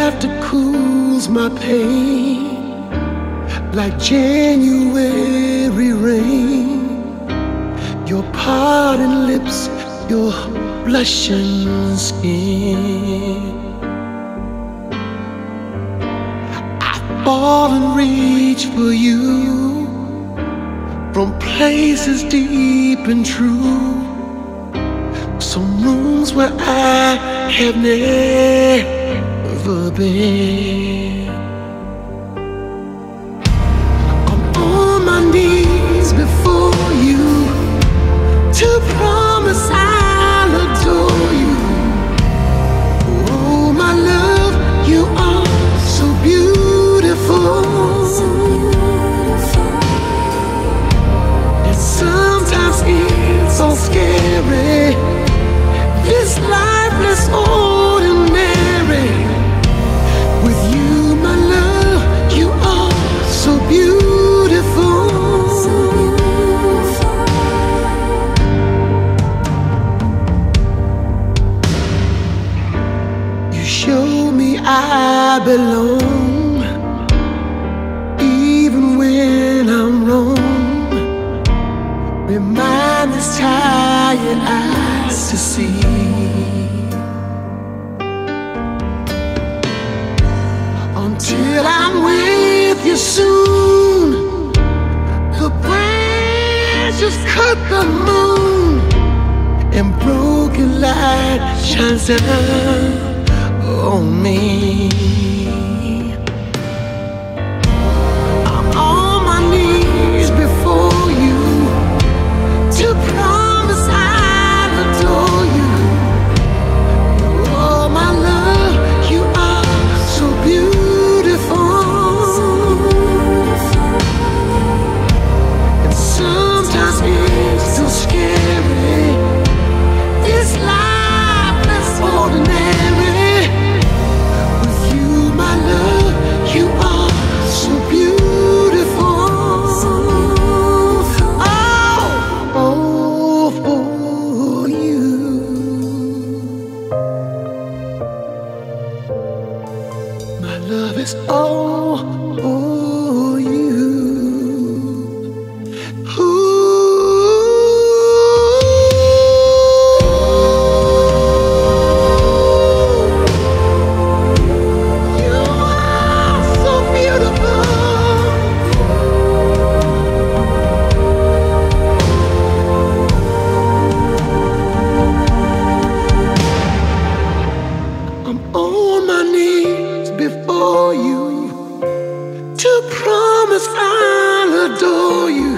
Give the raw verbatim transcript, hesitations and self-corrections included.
laughter cools my pain like January rain. Your parting lips, your blushing skin. I fall and reach for you from places deep and true, some rooms where I have never been. I'm on my knees before you to promise I'll adore you. Oh, my love, you are so beautiful. And sometimes it's so scary, this lifeless ordinary. With you, my love, you are so beautiful. You show me I belong, even when I'm wrong. Remind these tired eyes to see until I'm with you soon. The branches cut the moon, and broken light shines down on me. I'm on my knees before you to promise I'll adore you. Oh, my love, you are so beautiful. And sometimes it's so scary, this life is ordinary. With you, my love, you are so beautiful. Oh, oh, for you. My love is all for you. You are so beautiful. I'm on my knees before you to promise I'll adore you.